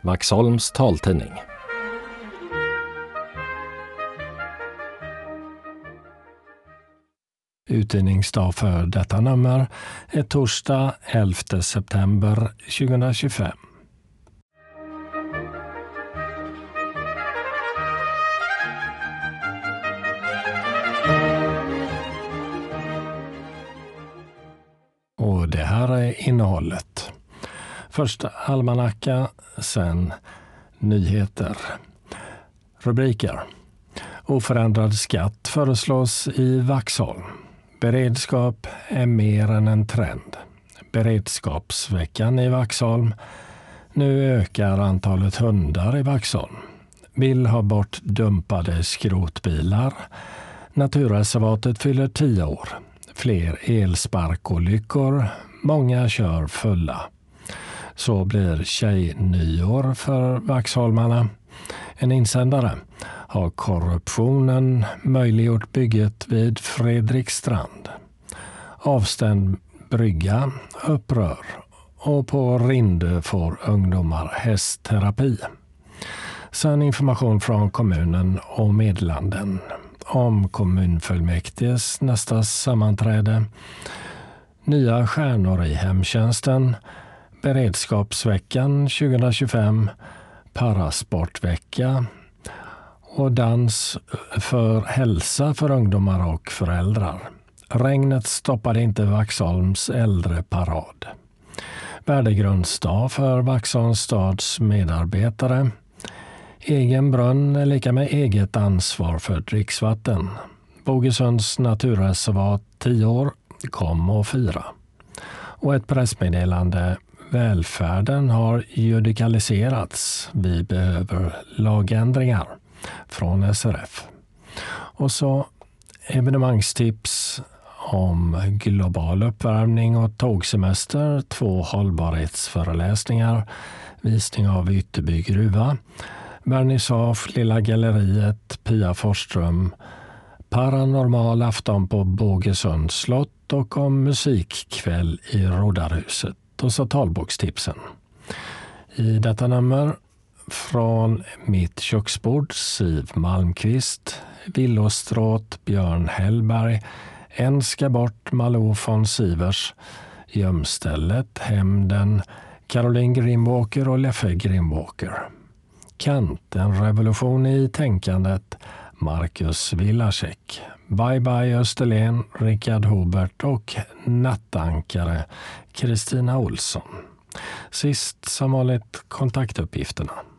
Vaxholms taltidning. Utgivningsdag för detta nummer är torsdag 11 september 2025. Och det här är innehållet. Först almanacka, sen nyheter. Rubriker. Oförändrad skatt föreslås i Vaxholm. Beredskap är mer än en trend. Beredskapsveckan i Vaxholm. Nu ökar antalet hundar i Vaxholm. Vill ha bort dumpade skrotbilar. Naturreservatet fyller 10 år. Fler elsparkolyckor. Många kör fulla. Så blir tjejnyår för vaxholmarna. En insändare. Har korruptionen möjliggjort bygget vid Fredrikstrand? Avstängd brygga upprör. Och på Rindö får ungdomar hästterapi. Sen information från kommunen och meddelanden om kommunfullmäktiges nästa sammanträde. Nya stjärnor i hemtjänsten. Beredskapsveckan 2025. Parasportvecka. Och dans för hälsa för ungdomar och föräldrar. Regnet stoppade inte Vaxholms äldreparad. Värdegrundsdag för Vaxholms stads medarbetare. Egen brunn är lika med eget ansvar för dricksvatten. Bogesunds naturreservat 10 år, kom och fira. Och ett pressmeddelande. Välfärden har judikaliserats. Vi behöver lagändringar från SRF. Och så evenemangstips om global uppvärmning och tågsemester, 2 hållbarhetsföreläsningar, visning av Ytterby gruva, vernissage, Lilla galleriet, Pia Forsström, paranormal afton på Bogesunds slott och om musikkväll i Rådarhuset. Och så talbokstipsen. I detta nummer från Mitt köksbord, Siv Malmqvist, Villostråt, Björn Hellberg, En ska bort, Malou von Sivers, Gömstället, Hämnden, Caroline Grimwalker och Leffe Grimwalker. Kant, en revolution i tänkandet, Marcus Villasek. Bye bye Österlen, Richard Hobert och nattankare Kristina Olsson. Sist som vanligt kontaktuppgifterna.